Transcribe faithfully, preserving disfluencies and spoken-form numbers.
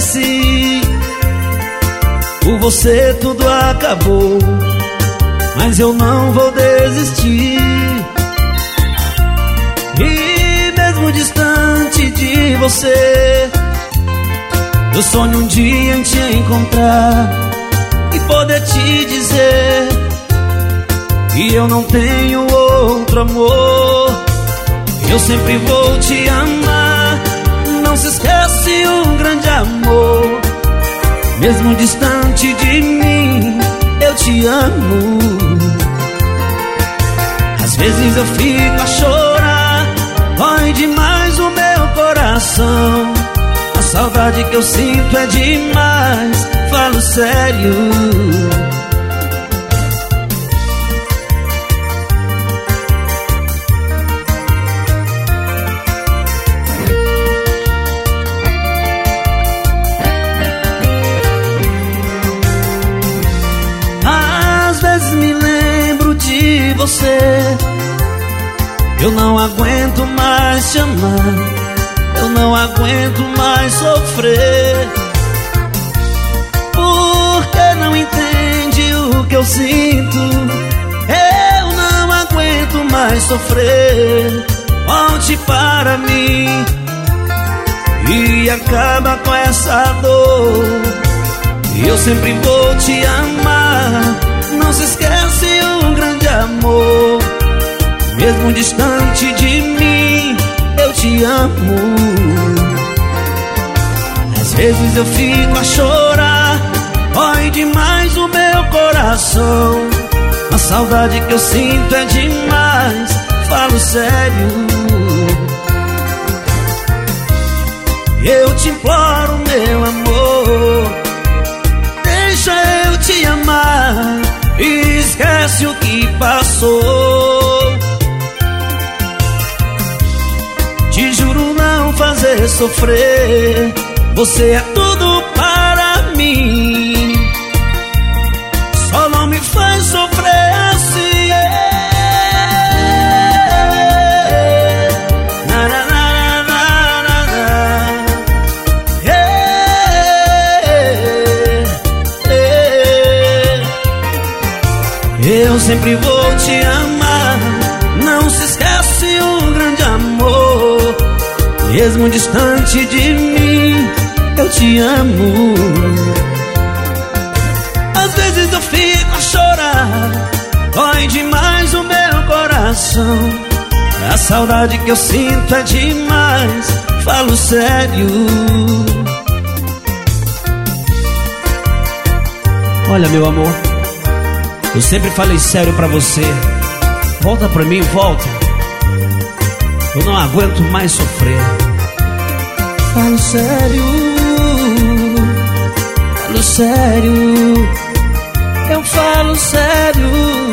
esqueci. Por você tudo acabou, mas eu não vou desistir. E mesmo distante de você, eu sonho um dia em te encontrar e poder te dizer que eu não tenho outro amor. Eu sempre vou te amar, não se esquece um grande amor. Mesmo distante de mim, eu te amo. Às vezes eu fico a chorar, dói demais o meu coração. A saudade que eu sinto é demais, falo sério. Às vezes me lembro de você, eu não aguento mais te amar, eu não aguento mais sofrer. Porque não entende o que eu sinto, eu não aguento mais sofrer. Volte para mim e acaba com essa dor. Eu sempre vou te amar, não se esquece um grande amor. Mesmo distante de mim, eu te amo. Às vezes eu fico a chorar, dói demais o meu coração. A saudade que eu sinto é demais, falo sério. Eu te imploro, meu amor, deixa eu te amar e esquece o que passou. Te juro não fazer sofrer, você é tudo para mim. Só não me faz sofrer assim. Na, na, na, na, na, na. Eu sempre vou te amar, não se esquece um grande amor. Mesmo distante de mim, eu te amo. Às vezes eu fico a chorar, dói demais o meu coração. A saudade que eu sinto é demais, falo sério. Olha, meu amor, eu sempre falei sério pra você. Volta pra mim, volta. Eu não aguento mais sofrer. Falo sério, falo sério, eu falo sério.